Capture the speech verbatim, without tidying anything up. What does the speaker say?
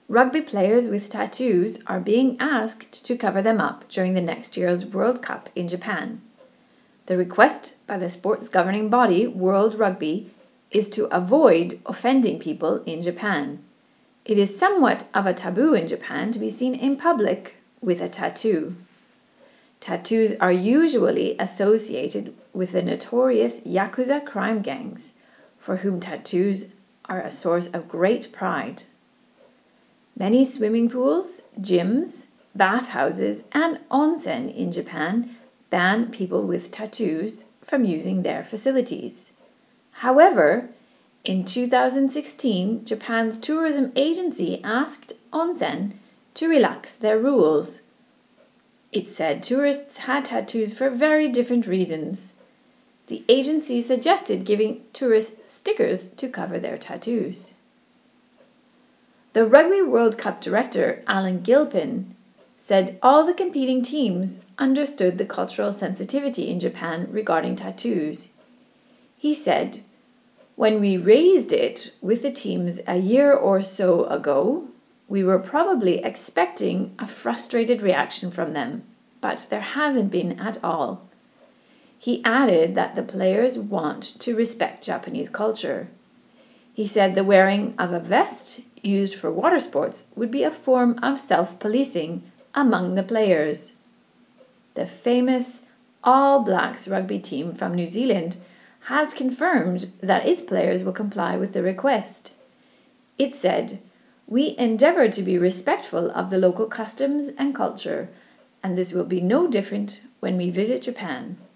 Rugby players with tattoos are being asked to cover them up during the next year's World Cup in Japan. The request by the sport's governing body, World Rugby, is to avoid offending people in Japan. It is somewhat of a taboo in Japan to be seen in public with a tattoo. Tattoos are usually associated with the notorious Yakuza crime gangs, for whom tattoos are a source of great pride. Many swimming pools, gyms, bathhouses, and onsen in Japan ban people with tattoos from using their facilities. However, in two thousand sixteen, Japan's tourism agency asked onsen to relax their rules. It said tourists had tattoos for very different reasons. The agency suggested giving tourists stickers to cover their tattoos. The Rugby World Cup director, Alan Gilpin, said all the competing teams understood the cultural sensitivity in Japan regarding tattoos. He said, "When we raised it with the teams a year or so ago, we were probably expecting a frustrated reaction from them, but there hasn't been at all." He added that the players want to respect Japanese culture. He said the wearing of a vest used for water sports would be a form of self-policing among the players. The famous All Blacks rugby team from New Zealand has confirmed that its players will comply with the request. It said, "We endeavour to be respectful of the local customs and culture, and this will be no different when we visit Japan."